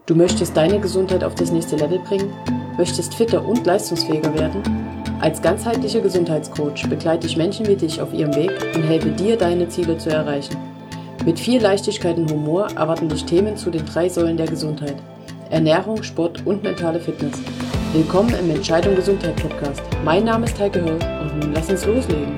Du möchtest deine Gesundheit auf das nächste Level bringen? Möchtest fitter und leistungsfähiger werden? Als ganzheitlicher Gesundheitscoach begleite ich Menschen wie dich auf ihrem Weg und helfe dir, deine Ziele zu erreichen. Mit viel Leichtigkeit und Humor erwarten dich Themen zu den 3 Säulen der Gesundheit: Ernährung, Sport und mentale Fitness. Willkommen im Entscheidung Gesundheit Podcast. Mein Name ist Heike Höll und nun lass uns loslegen.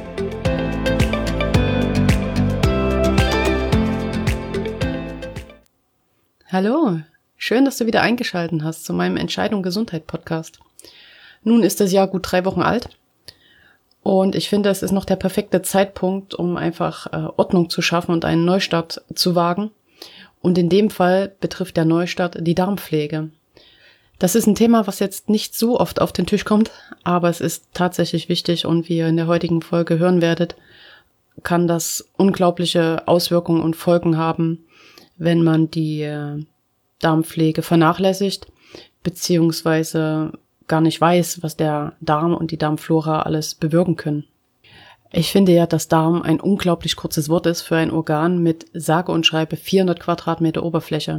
Hallo, schön, dass du wieder eingeschaltet hast zu meinem Entscheidung Gesundheit Podcast. Nun ist das Jahr gut 3 Wochen alt und ich finde, es ist noch der perfekte Zeitpunkt, um einfach Ordnung zu schaffen und einen Neustart zu wagen. Und in dem Fall betrifft der Neustart die Darmpflege. Das ist ein Thema, was jetzt nicht so oft auf den Tisch kommt, aber es ist tatsächlich wichtig und wie ihr in der heutigen Folge hören werdet, kann das unglaubliche Auswirkungen und Folgen haben, wenn man die Darmpflege vernachlässigt, beziehungsweise gar nicht weiß, was der Darm und die Darmflora alles bewirken können. Ich finde ja, dass Darm ein unglaublich kurzes Wort ist für ein Organ mit sage und schreibe 400 Quadratmeter Oberfläche.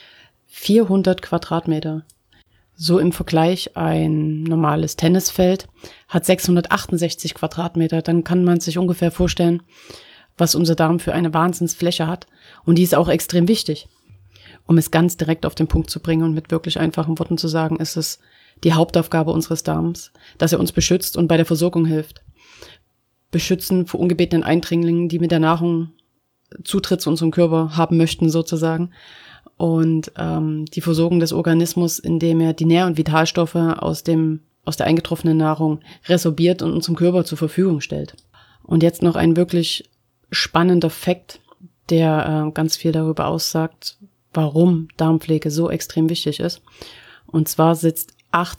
400 Quadratmeter. So im Vergleich, ein normales Tennisfeld hat 668 Quadratmeter. Dann kann man sich ungefähr vorstellen, was unser Darm für eine Wahnsinnsfläche hat. Und die ist auch extrem wichtig. Um es ganz direkt auf den Punkt zu bringen und mit wirklich einfachen Worten zu sagen, ist es die Hauptaufgabe unseres Darms, dass er uns beschützt und bei der Versorgung hilft. Beschützen vor ungebetenen Eindringlingen, die mit der Nahrung Zutritt zu unserem Körper haben möchten sozusagen. Und die Versorgung des Organismus, indem er die Nähr- und Vitalstoffe aus der eingetroffenen Nahrung resorbiert und unserem Körper zur Verfügung stellt. Und jetzt noch ein wirklich spannender Fakt, der ganz viel darüber aussagt, warum Darmpflege so extrem wichtig ist. Und zwar sitzt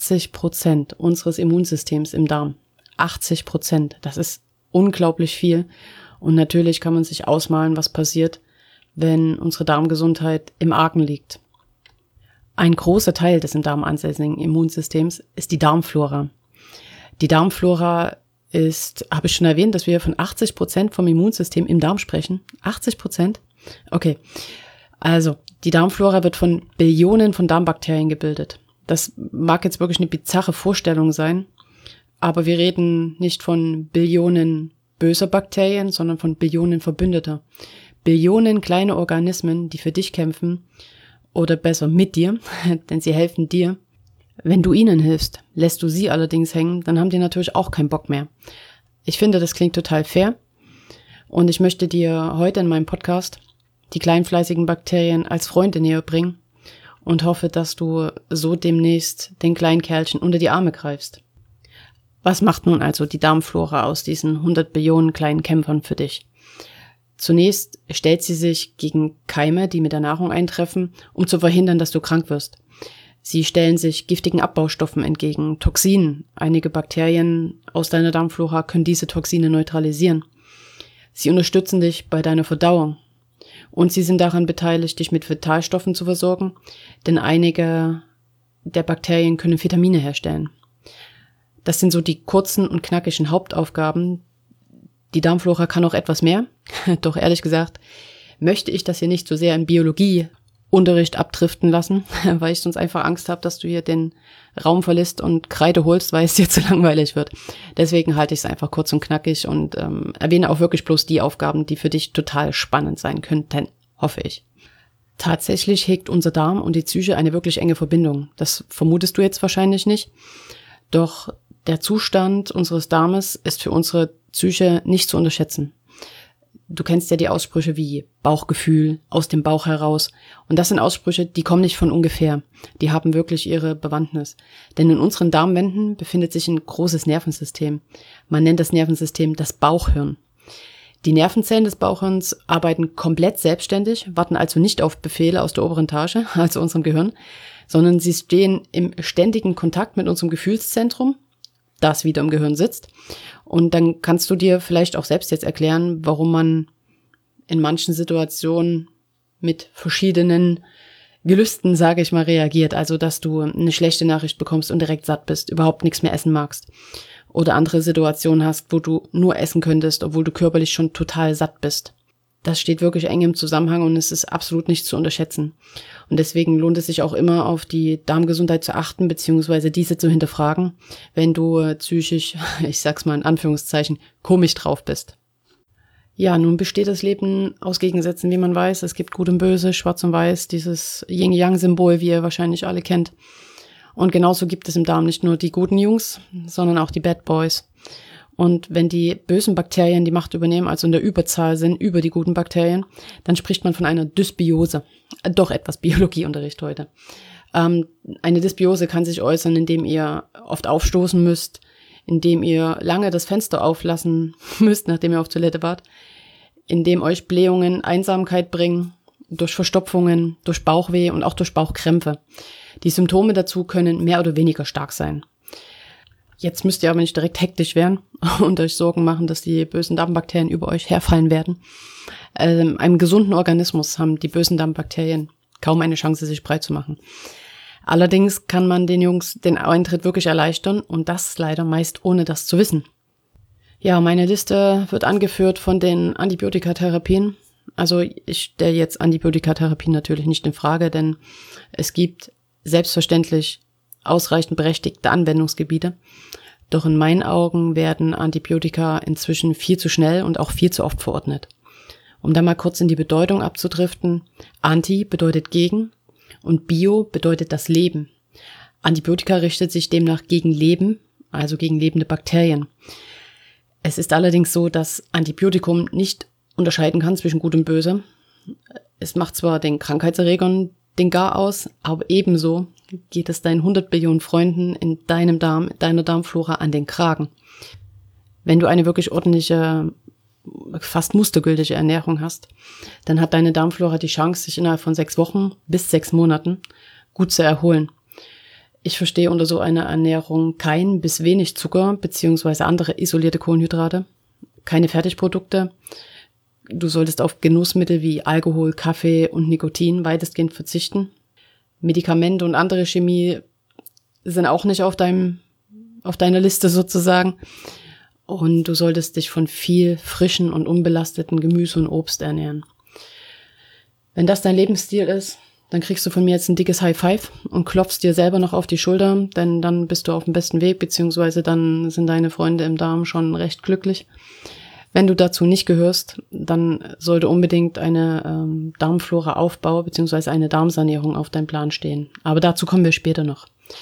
80% unseres Immunsystems im Darm. 80%, das ist unglaublich viel. Und natürlich kann man sich ausmalen, was passiert, wenn unsere Darmgesundheit im Argen liegt. Ein großer Teil des im Darm ansässigen Immunsystems ist die Darmflora. Die Darmflora ist, habe ich schon erwähnt, dass wir von 80% vom Immunsystem im Darm sprechen? 80%? Okay. Also, die Darmflora wird von Billionen von Darmbakterien gebildet. Das mag jetzt wirklich eine bizarre Vorstellung sein, aber wir reden nicht von Billionen böser Bakterien, sondern von Billionen Verbündeter. Billionen kleine Organismen, die für dich kämpfen, oder besser mit dir, denn sie helfen dir. Wenn du ihnen hilfst, lässt du sie allerdings hängen, dann haben die natürlich auch keinen Bock mehr. Ich finde, das klingt total fair und ich möchte dir heute in meinem Podcast die kleinfleißigen Bakterien als Freunde näher bringen und hoffe, dass du so demnächst den kleinen Kerlchen unter die Arme greifst. Was macht nun also die Darmflora aus diesen 100 Billionen kleinen Kämpfern für dich? Zunächst stellt sie sich gegen Keime, die mit der Nahrung eintreffen, um zu verhindern, dass du krank wirst. Sie stellen sich giftigen Abbaustoffen entgegen, Toxinen. Einige Bakterien aus deiner Darmflora können diese Toxine neutralisieren. Sie unterstützen dich bei deiner Verdauung. Und sie sind daran beteiligt, dich mit Vitalstoffen zu versorgen, denn einige der Bakterien können Vitamine herstellen. Das sind so die kurzen und knackigen Hauptaufgaben. Die Darmflora kann auch etwas mehr, doch ehrlich gesagt möchte ich das hier nicht so sehr im Biologieunterricht abdriften lassen, weil ich sonst einfach Angst habe, dass du hier den Raum verlässt und Kreide holst, weil es dir zu langweilig wird. Deswegen halte ich es einfach kurz und knackig und erwähne auch wirklich bloß die Aufgaben, die für dich total spannend sein könnten, hoffe ich. Tatsächlich hegt unser Darm und die Psyche eine wirklich enge Verbindung. Das vermutest du jetzt wahrscheinlich nicht, doch der Zustand unseres Darmes ist für unsere Psyche nicht zu unterschätzen. Du kennst ja die Aussprüche wie Bauchgefühl, aus dem Bauch heraus. Und das sind Aussprüche, die kommen nicht von ungefähr. Die haben wirklich ihre Bewandtnis. Denn in unseren Darmwänden befindet sich ein großes Nervensystem. Man nennt das Nervensystem das Bauchhirn. Die Nervenzellen des Bauchhirns arbeiten komplett selbstständig, warten also nicht auf Befehle aus der oberen Etage, also unserem Gehirn, sondern sie stehen im ständigen Kontakt mit unserem Gefühlszentrum, das wieder im Gehirn sitzt. Und dann kannst du dir vielleicht auch selbst jetzt erklären, warum man in manchen Situationen mit verschiedenen Gelüsten, sage ich mal, reagiert. Also, dass du eine schlechte Nachricht bekommst und direkt satt bist, überhaupt nichts mehr essen magst. Oder andere Situationen hast, wo du nur essen könntest, obwohl du körperlich schon total satt bist. Das steht wirklich eng im Zusammenhang und es ist absolut nicht zu unterschätzen. Und deswegen lohnt es sich auch immer, auf die Darmgesundheit zu achten, beziehungsweise diese zu hinterfragen, wenn du psychisch, ich sag's mal in Anführungszeichen, komisch drauf bist. Ja, nun besteht das Leben aus Gegensätzen, wie man weiß. Es gibt Gut und Böse, Schwarz und Weiß, dieses Yin-Yang-Symbol, wie ihr wahrscheinlich alle kennt. Und genauso gibt es im Darm nicht nur die guten Jungs, sondern auch die Bad Boys. Und wenn die bösen Bakterien die Macht übernehmen, also in der Überzahl sind über die guten Bakterien, dann spricht man von einer Dysbiose. Doch etwas Biologieunterricht heute. Eine Dysbiose kann sich äußern, indem ihr oft aufstoßen müsst, indem ihr lange das Fenster auflassen müsst, nachdem ihr auf Toilette wart, indem euch Blähungen Einsamkeit bringen, durch Verstopfungen, durch Bauchweh und auch durch Bauchkrämpfe. Die Symptome dazu können mehr oder weniger stark sein. Jetzt müsst ihr aber nicht direkt hektisch werden und euch Sorgen machen, dass die bösen Darmbakterien über euch herfallen werden. Einem gesunden Organismus haben die bösen Darmbakterien kaum eine Chance, sich breit zu machen. Allerdings kann man den Jungs den Eintritt wirklich erleichtern und das leider meist ohne das zu wissen. Ja, meine Liste wird angeführt von den Antibiotikatherapien. Also ich stelle jetzt Antibiotikatherapien natürlich nicht in Frage, denn es gibt selbstverständlich ausreichend berechtigte Anwendungsgebiete. Doch in meinen Augen werden Antibiotika inzwischen viel zu schnell und auch viel zu oft verordnet. Um da mal kurz in die Bedeutung abzudriften, Anti bedeutet gegen und Bio bedeutet das Leben. Antibiotika richtet sich demnach gegen Leben, also gegen lebende Bakterien. Es ist allerdings so, dass Antibiotikum nicht unterscheiden kann zwischen Gut und Böse. Es macht zwar den Krankheitserregern den Gar aus, aber ebenso geht es deinen 100 Billionen Freunden in deinem Darm, deiner Darmflora an den Kragen. Wenn du eine wirklich ordentliche, fast mustergültige Ernährung hast, dann hat deine Darmflora die Chance, sich innerhalb von 6 Wochen bis 6 Monaten gut zu erholen. Ich verstehe unter so einer Ernährung kein bis wenig Zucker beziehungsweise andere isolierte Kohlenhydrate, keine Fertigprodukte. Du solltest auf Genussmittel wie Alkohol, Kaffee und Nikotin weitestgehend verzichten. Medikamente und andere Chemie sind auch nicht auf deiner Liste sozusagen. Und du solltest dich von viel frischen und unbelasteten Gemüse und Obst ernähren. Wenn das dein Lebensstil ist, dann kriegst du von mir jetzt ein dickes High Five und klopfst dir selber noch auf die Schulter, denn dann bist du auf dem besten Weg, beziehungsweise dann sind deine Freunde im Darm schon recht glücklich. Wenn du dazu nicht gehörst, dann sollte unbedingt eine Darmflora-Aufbau bzw. eine Darmsanierung auf deinem Plan stehen. Aber dazu kommen wir später noch.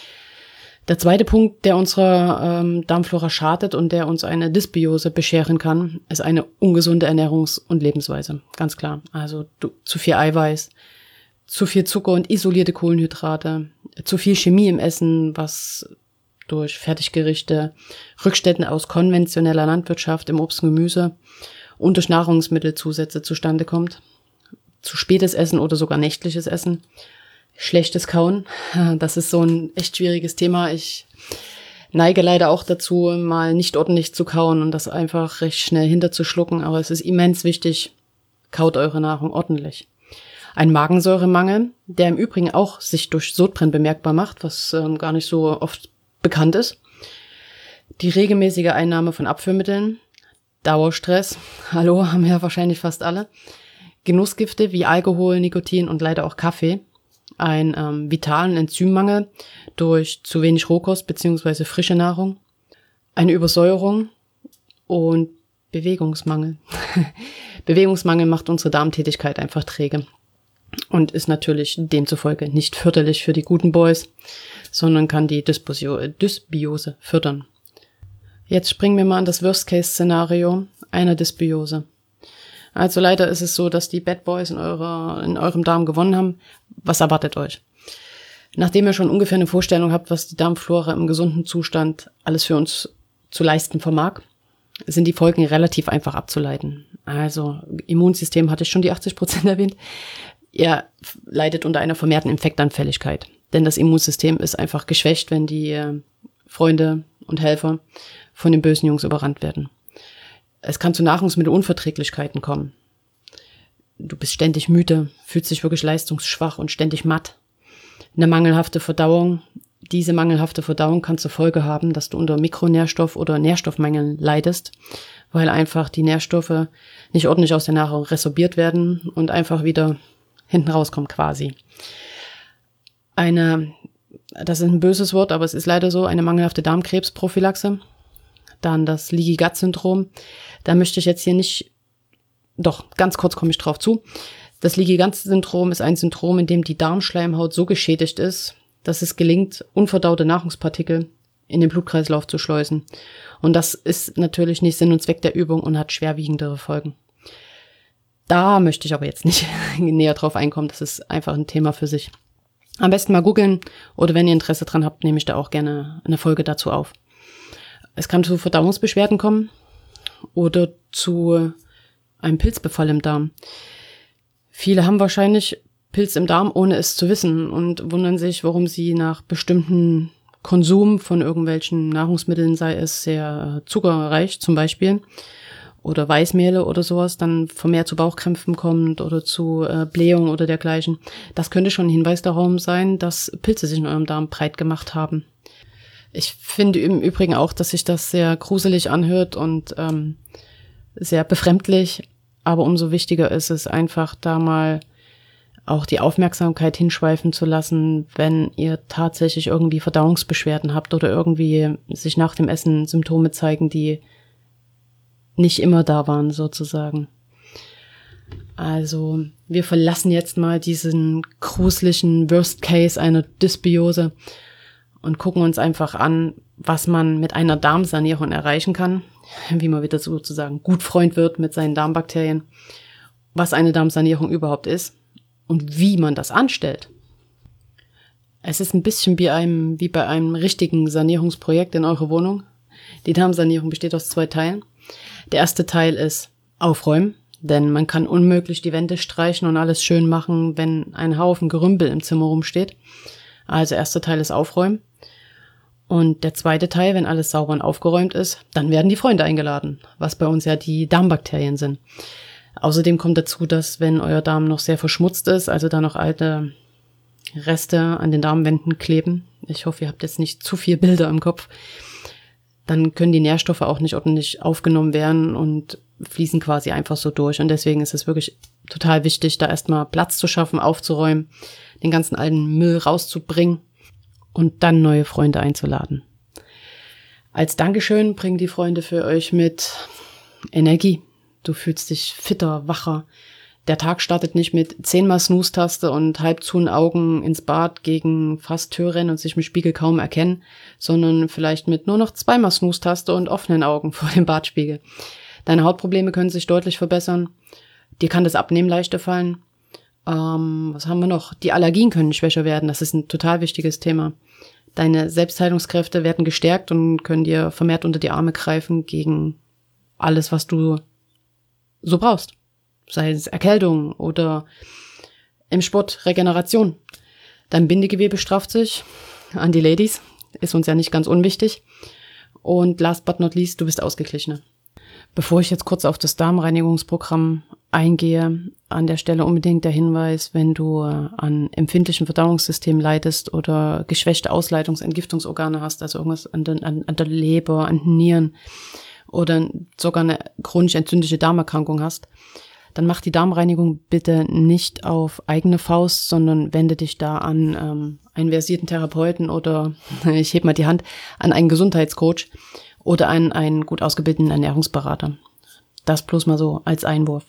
Der zweite Punkt, der unserer Darmflora schadet und der uns eine Dysbiose bescheren kann, ist eine ungesunde Ernährungs- und Lebensweise. Ganz klar. Also zu viel Eiweiß, zu viel Zucker und isolierte Kohlenhydrate, zu viel Chemie im Essen, was durch Fertiggerichte, Rückständen aus konventioneller Landwirtschaft im Obst und Gemüse und durch Nahrungsmittelzusätze zustande kommt. Zu spätes Essen oder sogar nächtliches Essen. Schlechtes Kauen, das ist so ein echt schwieriges Thema. Ich neige leider auch dazu, mal nicht ordentlich zu kauen und das einfach recht schnell hinterzuschlucken. Aber es ist immens wichtig, kaut eure Nahrung ordentlich. Ein Magensäuremangel, der im Übrigen auch sich durch Sodbrennen bemerkbar macht, was gar nicht so oft bekannt ist. Die regelmäßige Einnahme von Abführmitteln, Dauerstress, hallo, haben ja wahrscheinlich fast alle, Genussgifte wie Alkohol, Nikotin und leider auch Kaffee, ein vitalen Enzymmangel durch zu wenig Rohkost bzw. frische Nahrung, eine Übersäuerung und Bewegungsmangel. Bewegungsmangel macht unsere Darmtätigkeit einfach träge und ist natürlich demzufolge nicht förderlich für die guten Boys, sondern kann die Dysbiose fördern. Jetzt springen wir mal an das Worst-Case-Szenario einer Dysbiose. Also leider ist es so, dass die Bad Boys in eurem Darm gewonnen haben. Was erwartet euch? Nachdem ihr schon ungefähr eine Vorstellung habt, was die Darmflora im gesunden Zustand alles für uns zu leisten vermag, sind die Folgen relativ einfach abzuleiten. Also Immunsystem hatte ich schon die 80% erwähnt. Ihr leidet unter einer vermehrten Infektanfälligkeit. Denn das Immunsystem ist einfach geschwächt, wenn die Freunde und Helfer von den bösen Jungs überrannt werden. Es kann zu Nahrungsmittelunverträglichkeiten kommen. Du bist ständig müde, fühlst dich wirklich leistungsschwach und ständig matt. Eine mangelhafte Verdauung, Diese mangelhafte Verdauung kann zur Folge haben, dass du unter Mikronährstoff- oder Nährstoffmängeln leidest, weil einfach die Nährstoffe nicht ordentlich aus der Nahrung resorbiert werden und einfach wieder hinten rauskommen quasi. Das ist ein böses Wort, aber es ist leider so, eine mangelhafte Darmkrebsprophylaxe. Dann das Leaky Gut Syndrom. Da möchte ich jetzt hier nicht, doch, ganz kurz komme ich drauf zu. Das Leaky Gut Syndrom ist ein Syndrom, in dem die Darmschleimhaut so geschädigt ist, dass es gelingt, unverdaute Nahrungspartikel in den Blutkreislauf zu schleusen. Und das ist natürlich nicht Sinn und Zweck der Übung und hat schwerwiegendere Folgen. Da möchte ich aber jetzt nicht näher drauf einkommen. Das ist einfach ein Thema für sich. Am besten mal googeln oder wenn ihr Interesse dran habt, nehme ich da auch gerne eine Folge dazu auf. Es kann zu Verdauungsbeschwerden kommen oder zu einem Pilzbefall im Darm. Viele haben wahrscheinlich Pilz im Darm, ohne es zu wissen und wundern sich, warum sie nach bestimmten Konsum von irgendwelchen Nahrungsmitteln, sei es sehr zuckerreich zum Beispiel, oder Weißmehle oder sowas, dann vermehrt zu Bauchkrämpfen kommt oder zu Blähung oder dergleichen. Das könnte schon ein Hinweis darauf sein, dass Pilze sich in eurem Darm breit gemacht haben. Ich finde im Übrigen auch, dass sich das sehr gruselig anhört und sehr befremdlich, aber umso wichtiger ist es einfach, da mal auch die Aufmerksamkeit hinschweifen zu lassen, wenn ihr tatsächlich irgendwie Verdauungsbeschwerden habt oder irgendwie sich nach dem Essen Symptome zeigen, die nicht immer da waren, sozusagen. Also, wir verlassen jetzt mal diesen gruseligen Worst Case einer Dysbiose und gucken uns einfach an, was man mit einer Darmsanierung erreichen kann, wie man wieder sozusagen gut Freund wird mit seinen Darmbakterien, was eine Darmsanierung überhaupt ist und wie man das anstellt. Es ist ein bisschen wie bei einem richtigen Sanierungsprojekt in eurer Wohnung. Die Darmsanierung besteht aus 2 Teilen. Der erste Teil ist Aufräumen, denn man kann unmöglich die Wände streichen und alles schön machen, wenn ein Haufen Gerümpel im Zimmer rumsteht. Also erster Teil ist Aufräumen. Und der zweite Teil, wenn alles sauber und aufgeräumt ist, dann werden die Freunde eingeladen, was bei uns ja die Darmbakterien sind. Außerdem kommt dazu, dass wenn euer Darm noch sehr verschmutzt ist, also da noch alte Reste an den Darmwänden kleben, ich hoffe, ihr habt jetzt nicht zu viel Bilder im Kopf, dann können die Nährstoffe auch nicht ordentlich aufgenommen werden und fließen quasi einfach so durch. Und deswegen ist es wirklich total wichtig, da erstmal Platz zu schaffen, aufzuräumen, den ganzen alten Müll rauszubringen und dann neue Freunde einzuladen. Als Dankeschön bringen die Freunde für euch mit Energie. Du fühlst dich fitter, wacher. Der Tag startet nicht mit 10-mal Snooze-Taste und halb zu den Augen ins Bad gegen fast Tür rennen und sich im Spiegel kaum erkennen, sondern vielleicht mit nur noch 2-mal Snooze-Taste und offenen Augen vor dem Badspiegel. Deine Hautprobleme können sich deutlich verbessern. Dir kann das Abnehmen leichter fallen. Was haben wir noch? Die Allergien können schwächer werden. Das ist ein total wichtiges Thema. Deine Selbstheilungskräfte werden gestärkt und können dir vermehrt unter die Arme greifen gegen alles, was du so brauchst. Sei es Erkältung oder im Sport Regeneration. Dein Bindegewebe strafft sich. An die Ladies. Ist uns ja nicht ganz unwichtig. Und last but not least, du bist ausgeglichener. Bevor ich jetzt kurz auf das Darmreinigungsprogramm eingehe, an der Stelle unbedingt der Hinweis, wenn du an empfindlichen Verdauungssystemen leidest oder geschwächte Ausleitungs-Entgiftungsorgane hast, also irgendwas an der Leber, an den Nieren oder sogar eine chronisch entzündliche Darmerkrankung hast, dann mach die Darmreinigung bitte nicht auf eigene Faust, sondern wende dich da an einen versierten Therapeuten oder, ich heb mal die Hand, an einen Gesundheitscoach oder an einen gut ausgebildeten Ernährungsberater. Das bloß mal so als Einwurf.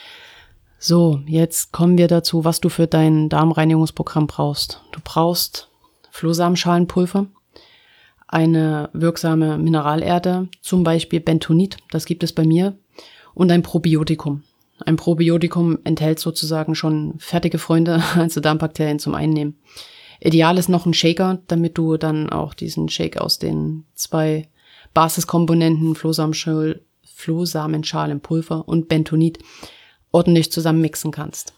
So, jetzt kommen wir dazu, was du für dein Darmreinigungsprogramm brauchst. Du brauchst Flohsamenschalenpulver, eine wirksame Mineralerde, zum Beispiel Bentonit, das gibt es bei mir, und ein Probiotikum. Ein Probiotikum enthält sozusagen schon fertige Freunde, also Darmbakterien zum Einnehmen. Ideal ist noch ein Shaker, damit du dann auch diesen Shake aus den 2 Basiskomponenten, Flohsamenschalenpulver und Bentonit, ordentlich zusammen mixen kannst.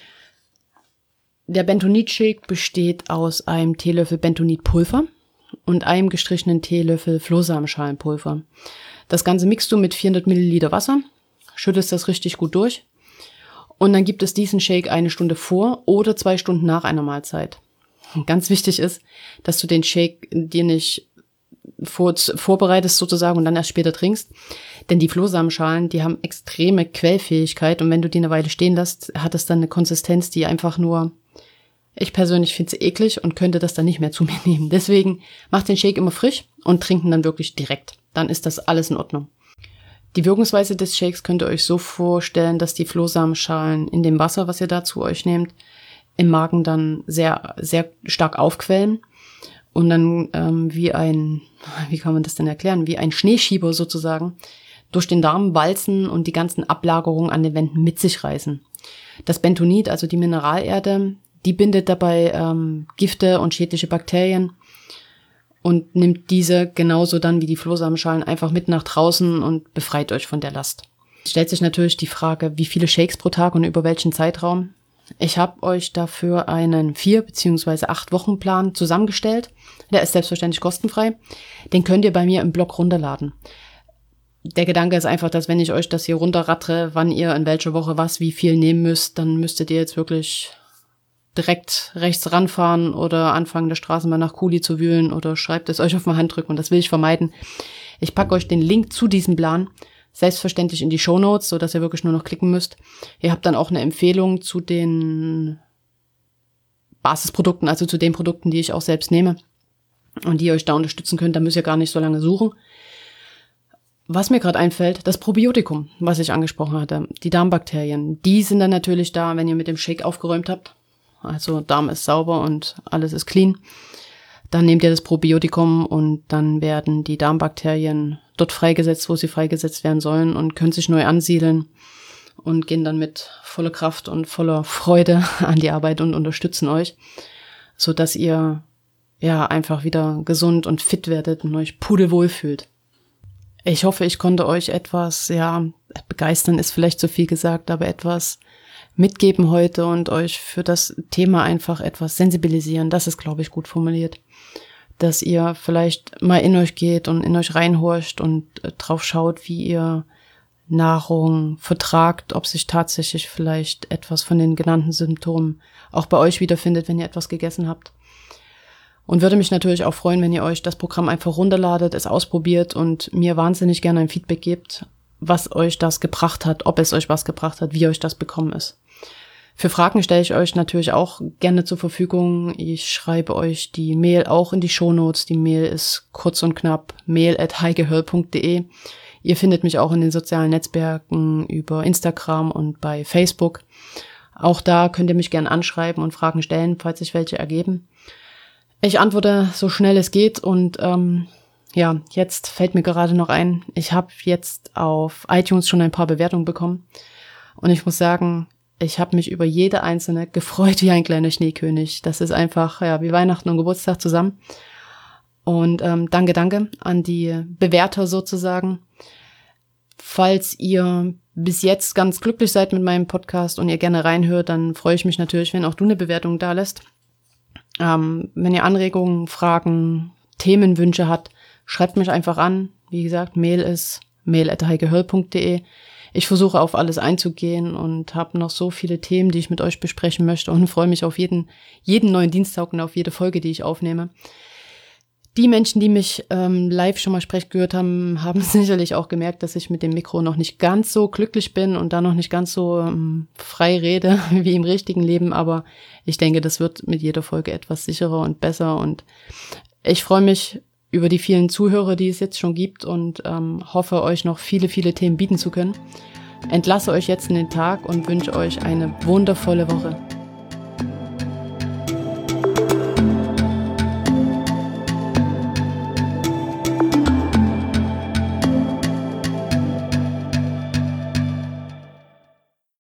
Der Bentonit-Shake besteht aus einem Teelöffel Bentonitpulver und einem gestrichenen Teelöffel Flohsamenschalenpulver. Das Ganze mixt du mit 400 Milliliter Wasser, schüttest das richtig gut durch und dann gibt es diesen Shake 1 Stunde vor oder 2 Stunden nach einer Mahlzeit. ganz wichtig ist, dass du den Shake dir nicht vorbereitest sozusagen und dann erst später trinkst. Denn die Flohsamenschalen, die haben extreme Quellfähigkeit und wenn du die eine Weile stehen lässt, hat es dann eine Konsistenz, die einfach nur, ich persönlich finde es eklig und könnte das dann nicht mehr zu mir nehmen. Deswegen mach den Shake immer frisch und trinken dann wirklich direkt. Dann ist das alles in Ordnung. Die Wirkungsweise des Shakes könnt ihr euch so vorstellen, dass die Flohsamenschalen in dem Wasser, was ihr da zu euch nehmt, im Magen dann sehr, sehr stark aufquellen und dann wie kann man das denn erklären, wie ein Schneeschieber sozusagen durch den Darm walzen und die ganzen Ablagerungen an den Wänden mit sich reißen. Das Bentonit, also die Mineralerde, die bindet dabei Gifte und schädliche Bakterien und nimmt diese genauso dann wie die Flohsamenschalen einfach mit nach draußen und befreit euch von der Last. Es stellt sich natürlich die Frage, wie viele Shakes pro Tag und über welchen Zeitraum. Ich habe euch dafür einen 4 bzw. 8 Wochenplan zusammengestellt. Der ist selbstverständlich kostenfrei. Den könnt ihr bei mir im Blog runterladen. Der Gedanke ist einfach, dass wenn ich euch das hier runterrattere, wann ihr in welcher Woche was wie viel nehmen müsst, dann müsstet ihr jetzt wirklich direkt rechts ranfahren oder anfangen, der Straßenbahn nach Kuli zu wühlen oder schreibt es euch auf meine Hand drücken und das will ich vermeiden. Ich packe euch den Link zu diesem Plan selbstverständlich in die Shownotes, so dass ihr wirklich nur noch klicken müsst. Ihr habt dann auch eine Empfehlung zu den Basisprodukten, also zu den Produkten, die ich auch selbst nehme und die euch da unterstützen könnt. Da müsst ihr gar nicht so lange suchen. Was mir gerade einfällt, das Probiotikum, was ich angesprochen hatte, die Darmbakterien, die sind dann natürlich da, wenn ihr mit dem Shake aufgeräumt habt. Also Darm ist sauber und alles ist clean. Dann nehmt ihr das Probiotikum und dann werden die Darmbakterien dort freigesetzt, wo sie freigesetzt werden sollen und können sich neu ansiedeln und gehen dann mit voller Kraft und voller Freude an die Arbeit und unterstützen euch, so dass ihr ja einfach wieder gesund und fit werdet und euch pudelwohl fühlt. Ich hoffe, ich konnte euch etwas, begeistern ist vielleicht zu viel gesagt, aber etwas mitgeben heute und euch für das Thema einfach etwas sensibilisieren. Das ist, glaube ich, gut formuliert. Dass ihr vielleicht mal in euch geht und in euch reinhorcht und drauf schaut, wie ihr Nahrung vertragt, ob sich tatsächlich vielleicht etwas von den genannten Symptomen auch bei euch wiederfindet, wenn ihr etwas gegessen habt. Und würde mich natürlich auch freuen, wenn ihr euch das Programm einfach runterladet, es ausprobiert und mir wahnsinnig gerne ein Feedback gebt, was euch das gebracht hat, ob es euch was gebracht hat, wie euch das bekommen ist. Für Fragen stelle ich euch natürlich auch gerne zur Verfügung. Ich schreibe euch die Mail auch in die Shownotes. Die Mail ist kurz und knapp mail@heigehörl.de. Ihr findet mich auch in den sozialen Netzwerken über Instagram und bei Facebook. Auch da könnt ihr mich gerne anschreiben und Fragen stellen, falls sich welche ergeben. Ich antworte so schnell es geht und jetzt fällt mir gerade noch ein, ich habe jetzt auf iTunes schon ein paar Bewertungen bekommen und ich muss sagen, ich habe mich über jede einzelne gefreut wie ein kleiner Schneekönig. Das ist einfach wie Weihnachten und Geburtstag zusammen. Und danke an die Bewerter sozusagen. Falls ihr bis jetzt ganz glücklich seid mit meinem Podcast und ihr gerne reinhört, dann freue ich mich natürlich, wenn auch du eine Bewertung da lässt. Wenn ihr Anregungen, Fragen, Themenwünsche habt, schreibt mich einfach an. Wie gesagt, Mail ist mail@heigehörl.de. Ich versuche auf alles einzugehen und habe noch so viele Themen, die ich mit euch besprechen möchte und freue mich auf jeden neuen Dienstag und auf jede Folge, die ich aufnehme. Die Menschen, die mich live schon mal sprechen gehört haben, haben sicherlich auch gemerkt, dass ich mit dem Mikro noch nicht ganz so glücklich bin und da noch nicht ganz so frei rede wie im richtigen Leben. Aber ich denke, das wird mit jeder Folge etwas sicherer und besser. Und ich freue mich über die vielen Zuhörer, die es jetzt schon gibt und hoffe, euch noch viele, viele Themen bieten zu können. Entlasse euch jetzt in den Tag und wünsche euch eine wundervolle Woche.